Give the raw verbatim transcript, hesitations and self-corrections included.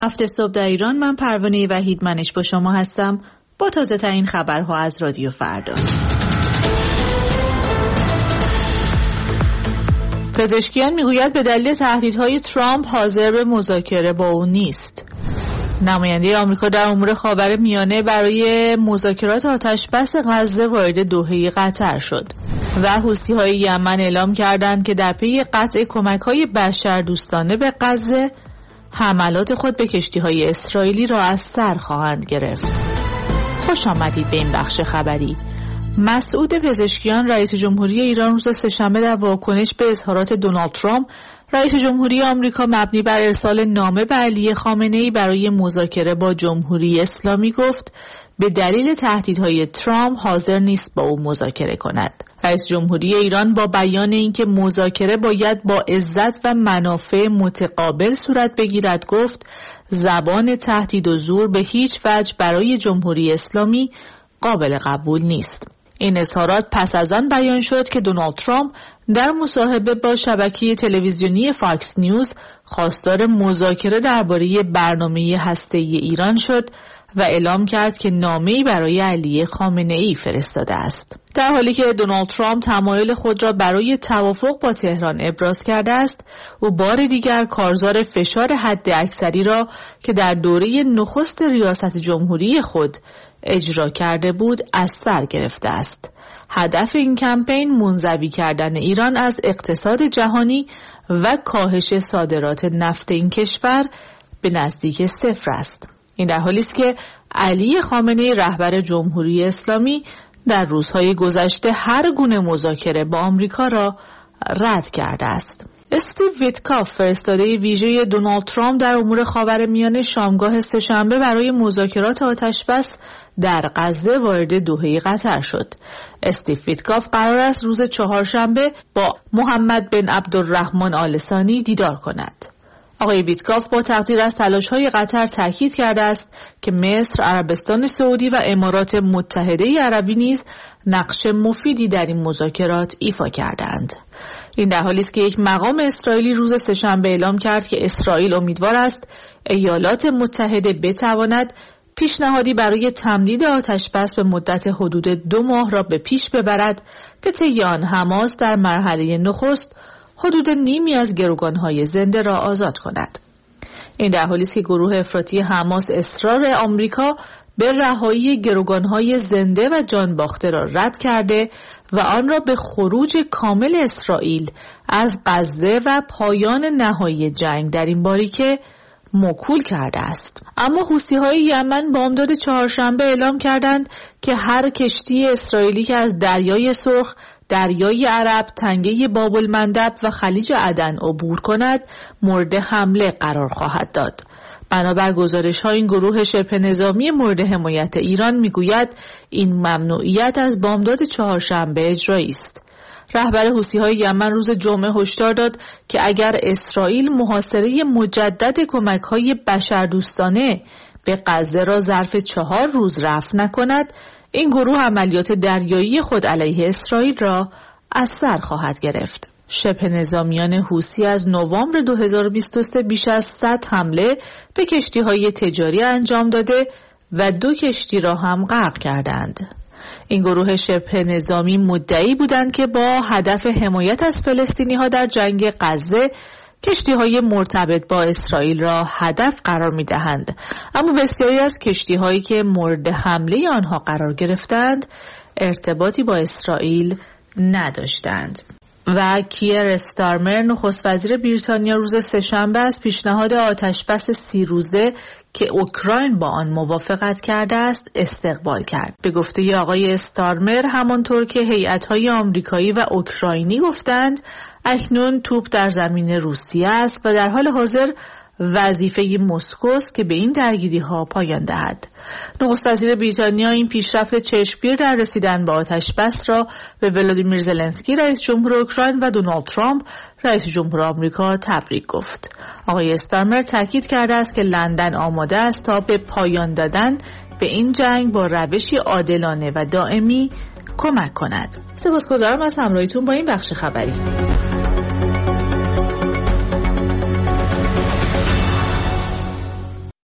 هفت صبح در ایران، من پروانه وحیدمنش با شما هستم با تازه ترین خبرها از رادیو فردا. پزشکیان میگوید به دلیل تهدیدهای ترامپ حاضر به مذاکره با او نیست. نماینده آمریکا در امور خاورمیانه برای مذاکرات آتشبس غزه وارد دوحه قطر شد و حوثی‌های یمن اعلام کردند که در پی قطع کمک‌های بشردوستانه به غزه حملات خود به کشتی‌های اسرائیلی را از سر خواهند گرفت. خوش آمدید به این بخش خبری. مسعود پزشکیان رئیس جمهوری ایران روز سه‌شنبه در واکنش به اظهارات دونالد ترامپ رئیس جمهوری آمریکا مبنی بر ارسال نامه به علی خامنه‌ای برای مذاکره با جمهوری اسلامی گفت به دلیل تهدیدهای ترامپ حاضر نیست با او مذاکره کند. رئیس جمهوری ایران با بیان اینکه مذاکره باید با عزت و منافع متقابل صورت بگیرد گفت زبان تهدید و زور به هیچ وجه برای جمهوری اسلامی قابل قبول نیست. این اظهارات پس از آن بیان شد که دونالد ترامپ در مصاحبه با شبکه تلویزیونی فاکس نیوز خواستار مذاکره درباره برنامه هسته‌ای ایران شد و اعلام کرد که نامه‌ای برای علی خامنه‌ای فرستاده است. در حالی که دونالد ترامپ تمایل خود را برای توافق با تهران ابراز کرده است، او بار دیگر کارزار فشار حداکثری را که در دوره نخست ریاست جمهوری خود اجرا کرده بود از سر گرفته است. هدف این کمپین منزوی کردن ایران از اقتصاد جهانی و کاهش صادرات نفت این کشور به نزدیک صفر است. این در حالی است که علی خامنه‌ای رهبر جمهوری اسلامی در روزهای گذشته هر گونه مذاکره با آمریکا را رد کرده است. استیو ویتکاف فرستاده ویژه دونالد ترامپ در امور خاورمیانه شامگاه سه‌شنبه برای مذاکرات آتشبس در غزه وارد دوحه قطر شد. استیو ویتکاف قرار است روز چهارشنبه با محمد بن عبدالرحمن آل ثانی دیدار کند. آقای ویتکاف با تقدیر از تلاش‌های قطر تاکید کرده است که مصر، عربستان سعودی و امارات متحده عربی نیز نقش مفیدی در این مذاکرات ایفا کردند. این در حالی است که یک مقام اسرائیلی روز سه‌شنبه اعلام کرد که اسرائیل امیدوار است ایالات متحده بتواند پیشنهادی برای تمدید آتشبس به مدت حدود دو ماه را به پیش ببرد که طی آن حماس در مرحله نخست حدود نیمی از گروگانهای زنده را آزاد کند. این در حالی است که گروه افراطی حماس اصرار آمریکا به رهایی گروگانهای زنده و جان باخته را رد کرده و آن را به خروج کامل اسرائیل از غزه و پایان نهایی جنگ در این باریکه موکول کرده است. اما حوثی‌های یمن بامداد چهارشنبه اعلام کردند که هر کشتی اسرائیلی که از دریای سرخ، دریای عرب، تنگه باب المندب و خلیج عدن عبور کند مورد حمله قرار خواهد داد. بنابر گزارش‌ها این گروه شبه نظامی مورد حمایت ایران میگوید این ممنوعیت از بامداد چهارشنبه اجرایی است. رهبر حوثی‌های یمن روز جمعه هشدار داد که اگر اسرائیل محاصره مجدد کمک‌های بشردوستانه به غزه را ظرف چهار روز رفع نکند، این گروه عملیات دریایی خود علیه اسرائیل را از سر خواهد گرفت. شبه نظامیان حوثی از نوامبر دو هزار و بیست و سه بیش از صد حمله به کشتی‌های تجاری انجام داده و دو کشتی را هم غرق کردند. این گروه شبه نظامی مدعی بودند که با هدف حمایت از فلسطینی‌ها در جنگ غزه کشتی‌های مرتبط با اسرائیل را هدف قرار می‌دهند، اما بسیاری از کشتی‌هایی که مورد حمله آنها قرار گرفتند ارتباطی با اسرائیل نداشتند. و کیر استارمر نخست وزیر بریتانیا روز سه‌شنبه از پیشنهاد آتشبس سی روزه که اوکراین با آن موافقت کرده است استقبال کرد. به گفته آقای استارمر، همانطور که هیئت‌های آمریکایی و اوکراینی گفتند، اکنون توپ در زمین روسیه است و در حال حاضر وظیفه مسکو است که به این درگیری‌ها پایان دهد. نخست وزیر بریتانیا این پیشرفت چشمگیر در رسیدن به آتشبس را به ولادیمیر زلنسکی رئیس جمهور اوکراین و دونالد ترامپ رئیس جمهور آمریکا تبریک گفت. آقای استارمر تاکید کرده است که لندن آماده است تا به پایان دادن به این جنگ با روشی عادلانه و دائمی کمک کند. سپاسگزارم از همراهیتون با این بخش خبری.